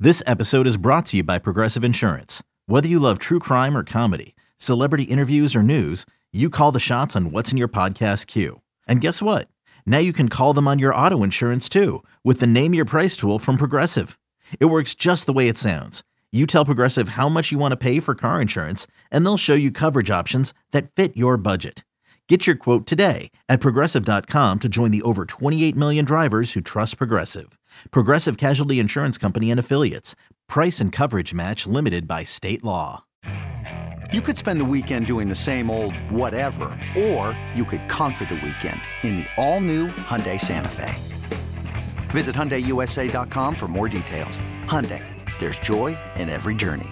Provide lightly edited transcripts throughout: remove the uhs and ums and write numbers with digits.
This episode is brought to you by Progressive Insurance. Whether you love true crime or comedy, celebrity interviews or news, you call the shots on what's in your podcast queue. And guess what? Now you can call them on your auto insurance too with the Name Your Price tool from Progressive. It works just the way it sounds. You tell Progressive how much you want to pay for car insurance, and they'll show you coverage options that fit your budget. Get your quote today at Progressive.com to join the over 28 million drivers who trust Progressive. Progressive Casualty Insurance Company and Affiliates. Price and coverage match limited by state law. You could spend the weekend doing the same old whatever, or you could conquer the weekend in the all-new Hyundai Santa Fe. Visit HyundaiUSA.com for more details. Hyundai, there's joy in every journey.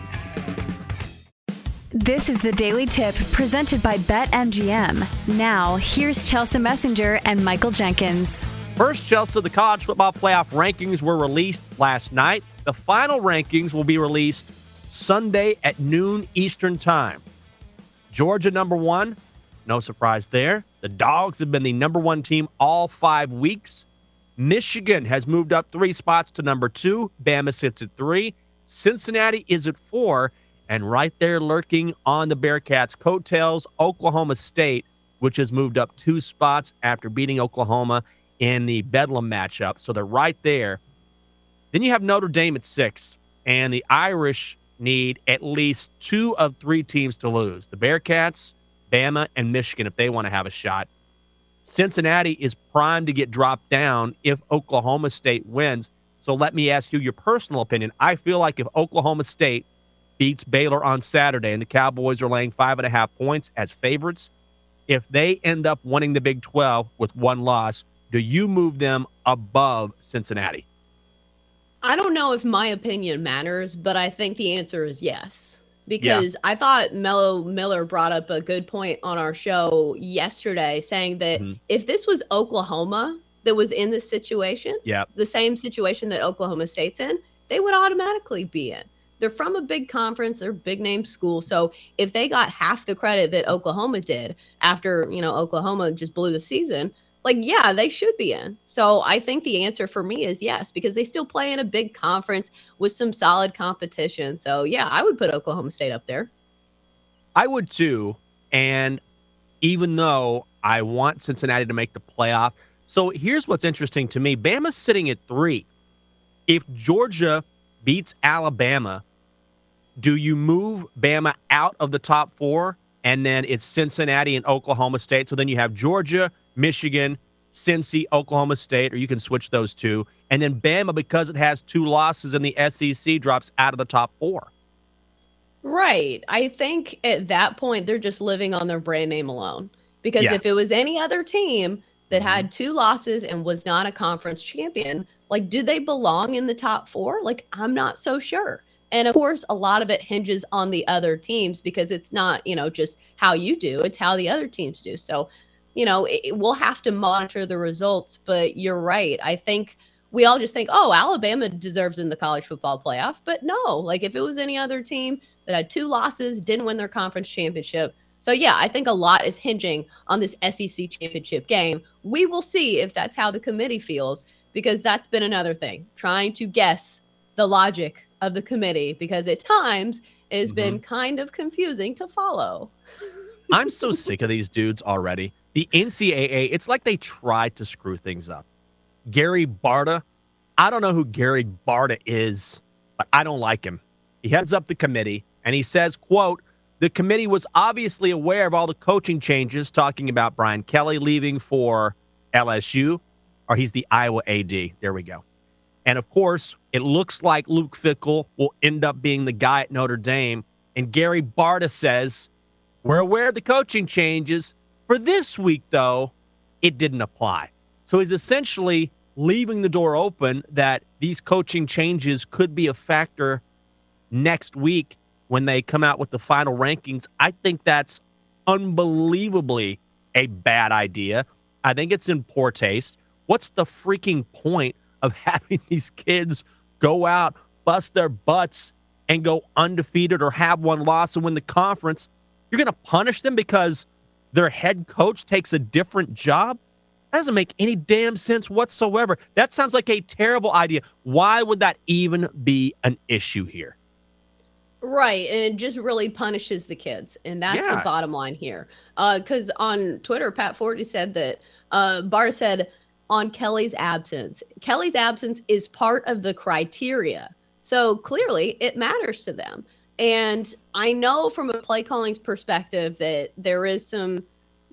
This is the Daily Tip presented by BetMGM. Now, here's Chelsea Messenger and Michael Jenkins. First, Chelsea, the college football playoff rankings were released last night. The final rankings will be released Sunday at noon Eastern time. Georgia, number one. No surprise there. The Dogs have been the number one team all 5 weeks. Michigan has moved up 3 spots to number 2. Bama sits at 3. Cincinnati is at 4. And right there lurking on the Bearcats' coattails, Oklahoma State, which has moved up 2 spots after beating Oklahoma in the Bedlam matchup. So they're right there. Then you have Notre Dame at 6. And the Irish need at least 2 of 3 teams to lose. The Bearcats, Bama, and Michigan if they want to have a shot. Cincinnati is primed to get dropped down if Oklahoma State wins. So let me ask you your personal opinion. I feel like if Oklahoma State beats Baylor on Saturday and the Cowboys are laying 5.5 points as favorites, if they end up winning the Big 12 with 1 loss, do you move them above Cincinnati? I don't know if my opinion matters, but I think the answer is yes. Because I thought Mello Miller brought up a good point on our show yesterday, saying that if this was Oklahoma that was in this situation, the same situation that Oklahoma State's in, they would automatically be in. They're from a big conference. They're a big name school. So if they got half the credit that Oklahoma did after, Oklahoma just blew the season, they should be in. So I think the answer for me is yes, because they still play in a big conference with some solid competition. So, I would put Oklahoma State up there. I would too. And even though I want Cincinnati to make the playoff, so here's what's interesting to me. Bama's sitting at 3. If Georgia beats Alabama, do you move Bama out of the top 4? And then it's Cincinnati and Oklahoma State. So then you have Georgia, Michigan, Cincy, Oklahoma State, or you can switch those 2. And then Bama, because it has 2 losses in the SEC, drops out of the top 4. Right. I think at that point, they're just living on their brand name alone. Because if it was any other team that had 2 losses and was not a conference champion, do they belong in the top 4? I'm not so sure. And of course, a lot of it hinges on the other teams because it's not, just how you do, it's how the other teams do. So, we'll have to monitor the results, but you're right. I think we all just think, oh, Alabama deserves in the college football playoff. But no, if it was any other team that had 2 losses, didn't win their conference championship. So, I think a lot is hinging on this SEC championship game. We will see if that's how the committee feels, because that's been another thing, trying to guess the logic of the committee, because at times it has been kind of confusing to follow. I'm so sick of these dudes already. The NCAA, it's like they tried to screw things up. Gary Barta, I don't know who Gary Barta is, but I don't like him. He heads up the committee, and he says, quote, the committee was obviously aware of all the coaching changes, talking about Brian Kelly leaving for LSU, or he's the Iowa AD. There we go. And, of course, it looks like Luke Fickell will end up being the guy at Notre Dame. And Gary Barta says, we're aware of the coaching changes. For this week, though, it didn't apply. So he's essentially leaving the door open that these coaching changes could be a factor next week when they come out with the final rankings. I think that's unbelievably a bad idea. I think it's in poor taste. What's the freaking point of having these kids go out, bust their butts, and go undefeated or have 1 loss and win the conference? You're going to punish them because their head coach takes a different job? That doesn't make any damn sense whatsoever. That sounds like a terrible idea. Why would that even be an issue here? Right, and it just really punishes the kids, and that's the bottom line here. Because on Twitter, Pat Forty said that Barr said on Kelly's absence is part of the criteria. So clearly, it matters to them. And I know from a play calling's perspective that there is some,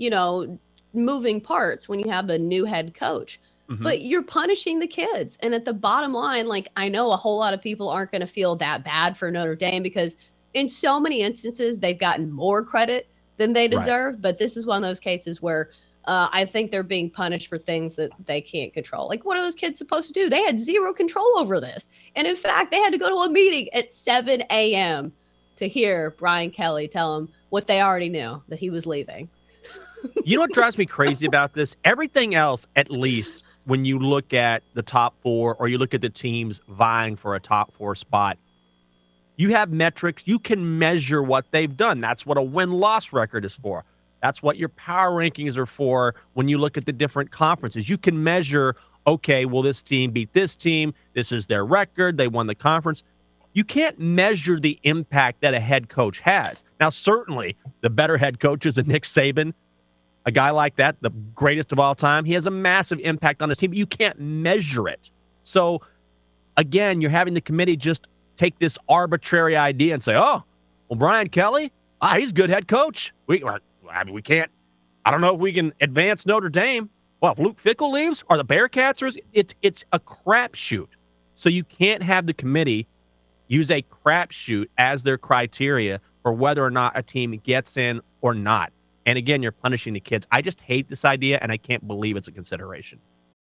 moving parts when you have a new head coach. But you're punishing the kids. And at the bottom line, I know a whole lot of people aren't going to feel that bad for Notre Dame because in so many instances, they've gotten more credit than they deserve. Right. But this is one of those cases where I think they're being punished for things that they can't control. What are those kids supposed to do? They had zero control over this. And in fact, they had to go to a meeting at 7 a.m. to hear Brian Kelly tell them what they already knew, that he was leaving. You know what drives me crazy about this? Everything else, at least, when you look at the top four or you look at the teams vying for a top four spot, you have metrics. You can measure what they've done. That's what a win-loss record is for. That's what your power rankings are for when you look at the different conferences. You can measure, okay, well, this team beat this team. This is their record. They won the conference. You can't measure the impact that a head coach has. Now, certainly, the better head coach is a Nick Saban. A guy like that, the greatest of all time, he has a massive impact on his team, but you can't measure it. So, again, you're having the committee just take this arbitrary idea and say, oh, well, Brian Kelly, he's a good head coach. We can't. I don't know if we can advance Notre Dame. Well, if Luke Fickell leaves or the Bearcats, it's a crapshoot. So you can't have the committee use a crapshoot as their criteria for whether or not a team gets in or not. And again, you're punishing the kids. I just hate this idea, and I can't believe it's a consideration.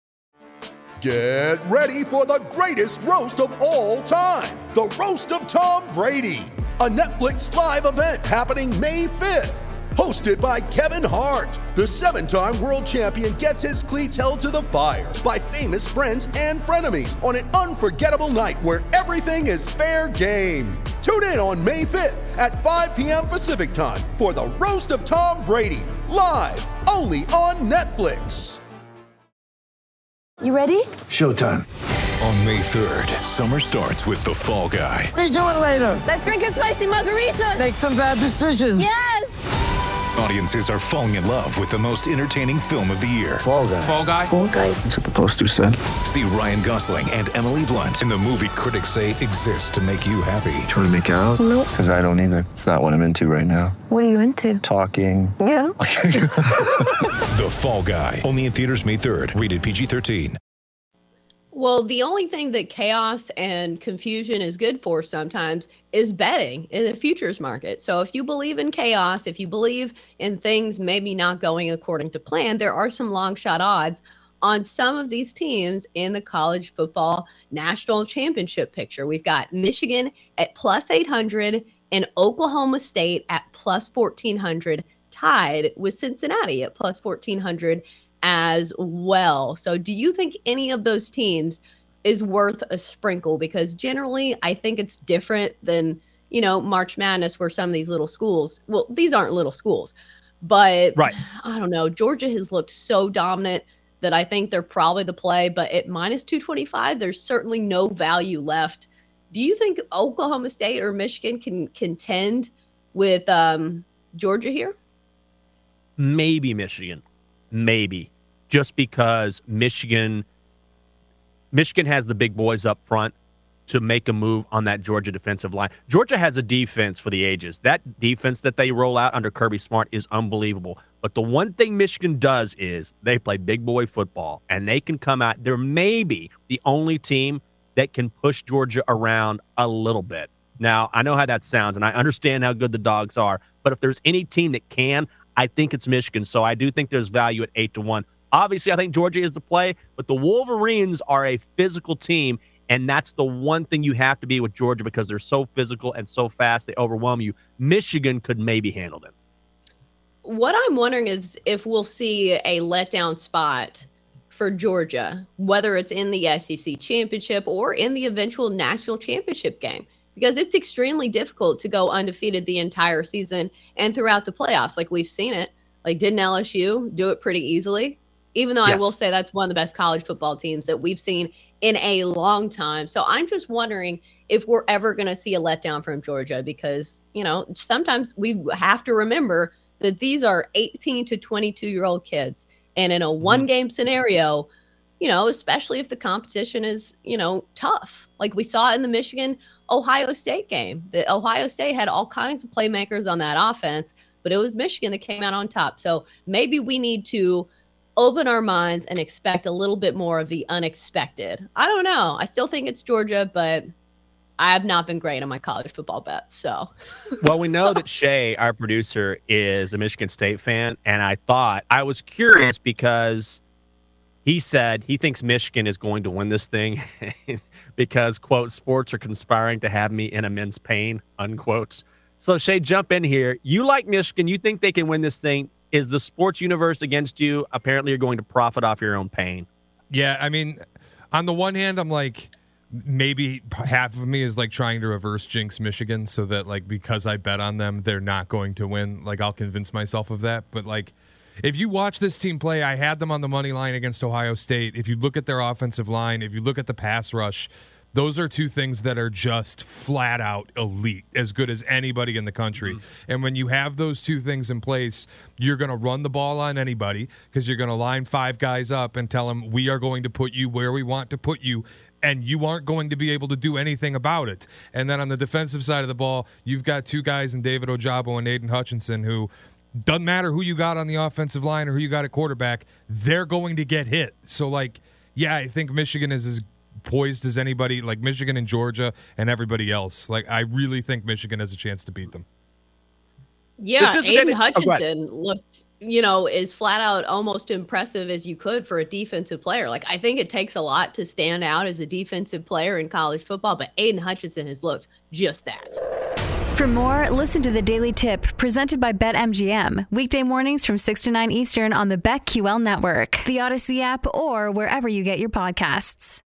Get ready for the greatest roast of all time, the Roast of Tom Brady, a Netflix live event happening May 5th. Hosted by Kevin Hart, the 7-time world champion gets his cleats held to the fire by famous friends and frenemies on an unforgettable night where everything is fair game. Tune in on May 5th at 5 p.m. Pacific time for the Roast of Tom Brady, live only on Netflix. You ready? Showtime. On May 3rd, summer starts with The Fall Guy. Let's do it later. Let's drink a spicy margarita. Make some bad decisions. Yes! Audiences are falling in love with the most entertaining film of the year. Fall Guy. Fall Guy? Fall Guy. That's what the poster said. See Ryan Gosling and Emily Blunt in the movie critics say exists to make you happy. Trying to make it out? Nope. Because I don't either. It's not what I'm into right now. What are you into? Talking. Yeah. The Fall Guy. Only in theaters May 3rd. Rated PG-13. Well, the only thing that chaos and confusion is good for sometimes is betting in the futures market. So if you believe in chaos, if you believe in things maybe not going according to plan, there are some long shot odds on some of these teams in the college football national championship picture. We've got Michigan at plus 800 and Oklahoma State at plus 1400, tied with Cincinnati at plus 1400 as well. So do you think any of those teams is worth a sprinkle? Because generally I think it's different than, March Madness where some of these little schools, well, these aren't little schools, but right. I don't know. Georgia has looked so dominant that I think they're probably the play, but at minus 225, there's certainly no value left. Do you think Oklahoma State or Michigan can contend with Georgia here? Maybe Michigan. Maybe. Just because Michigan has the big boys up front to make a move on that Georgia defensive line. Georgia has a defense for the ages. That defense that they roll out under Kirby Smart is unbelievable. But the one thing Michigan does is they play big boy football, and they can come out. They're maybe the only team that can push Georgia around a little bit. Now, I know how that sounds, and I understand how good the Dogs are, but if there's any team that can, I think it's Michigan, so I do think there's value at 8-1. Obviously, I think Georgia is the play, but the Wolverines are a physical team, and that's the one thing you have to be with Georgia because they're so physical and so fast, they overwhelm you. Michigan could maybe handle them. What I'm wondering is if we'll see a letdown spot for Georgia, whether it's in the SEC championship or in the eventual national championship game. Because it's extremely difficult to go undefeated the entire season and throughout the playoffs. Like we've seen it. Like didn't LSU do it pretty easily? even though I will say that's one of the best college football teams that we've seen in a long time. So I'm just wondering if we're ever going to see a letdown from Georgia because, sometimes we have to remember that these are 18 to 22-year-old kids. And in a one-game scenario, especially if the competition is, tough. Like we saw in the Michigan-Ohio State game. The Ohio State had all kinds of playmakers on that offense, but it was Michigan that came out on top. So maybe we need to open our minds and expect a little bit more of the unexpected. I don't know. I still think it's Georgia, but I have not been great on my college football bets. So, well, we know that Shay, our producer, is a Michigan State fan, and I was curious because he said he thinks Michigan is going to win this thing because, quote, sports are conspiring to have me in immense pain, unquote. So, Shay, jump in here. You like Michigan. You think they can win this thing. Is the sports universe against you? Apparently, you're going to profit off your own pain. Yeah, I mean, on the one hand, I'm like, maybe half of me is like trying to reverse jinx Michigan so that, like, because I bet on them, they're not going to win. Like, I'll convince myself of that. But, like, if you watch this team play, I had them on the money line against Ohio State. If you look at their offensive line, if you look at the pass rush, those are two things that are just flat out elite, as good as anybody in the country. And when you have those two things in place, you're going to run the ball on anybody because you're going to line five guys up and tell them, we are going to put you where we want to put you, and you aren't going to be able to do anything about it. And then on the defensive side of the ball, you've got two guys in David Ojabo and Aiden Hutchinson who doesn't matter who you got on the offensive line or who you got at quarterback, they're going to get hit. So, like, yeah, I think Michigan is as poised as anybody, like Michigan and Georgia and everybody else. Like, I really think Michigan has a chance to beat them. Yeah, Aiden Hutchinson looked, as flat out almost impressive as you could for a defensive player. Like, I think it takes a lot to stand out as a defensive player in college football, but Aiden Hutchinson has looked just that. For more, listen to the Daily Tip presented by BetMGM. Weekday mornings from 6 to 9 Eastern on the BetQL network, the Odyssey app, or wherever you get your podcasts.